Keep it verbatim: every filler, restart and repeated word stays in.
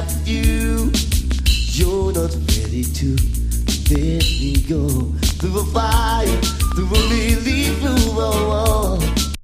without you. You're not ready to let me go. Through a fire, through a really through a wall.